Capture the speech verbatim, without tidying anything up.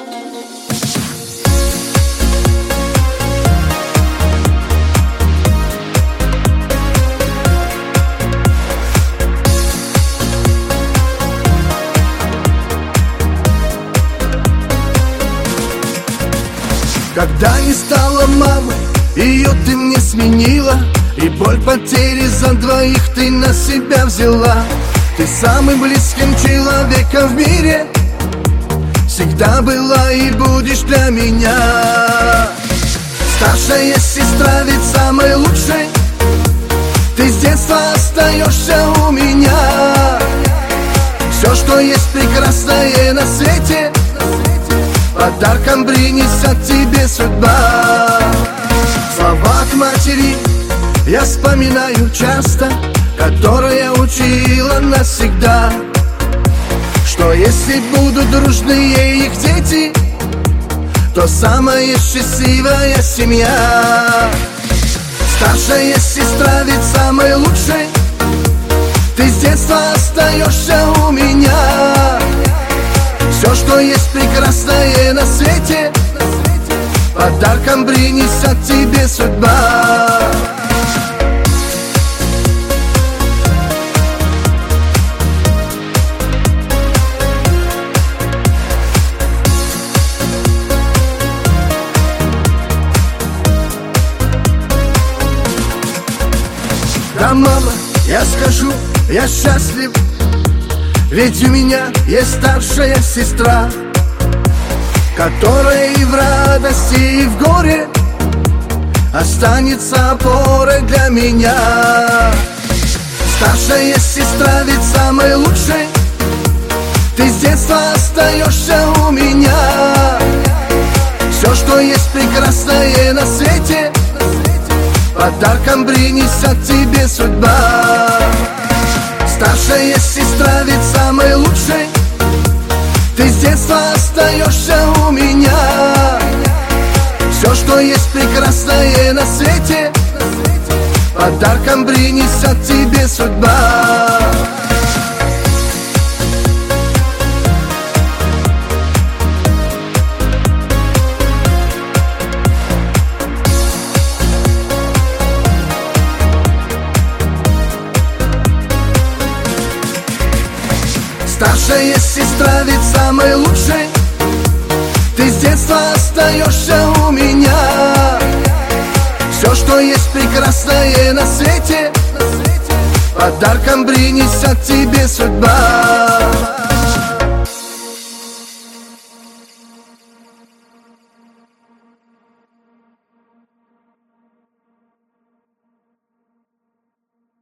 Когда не стала мамой, ее ты мне сменила, и боль потери за двоих ты на себя взяла. Ты самым близким человеком в мире всегда была и будешь для меня. Старшая сестра ведь самая лучшая, ты с детства остаешься у меня. Все, что есть прекрасное на свете, подарком принесет тебе судьба. Слова от матери я вспоминаю часто, которая учила навсегда, что если будут дружные их дети, то самая счастливая семья. Старшая сестра ведь самая лучшая, ты с детства остаешься у меня. Все, что есть прекрасное на свете, подарком принесет тебе судьба. Да, мама, я скажу, я счастлив, ведь у меня есть старшая сестра, которая и в радости, и в горе останется опорой для меня. Старшая сестра ведь самая лучшая, ты с детства остаешься у меня. Все, что есть прекрасное на свете, подарком принесет тебе судьба. Старшая сестра ведь самая лучшая, ты с детства остаешься у меня. Все, что есть прекрасное на свете, подарком принесет тебе судьба. Старшая сестра ведь самая лучшая, ты с детства остаешься у меня. Все, что есть прекрасное на свете, подарком принесет тебе судьба.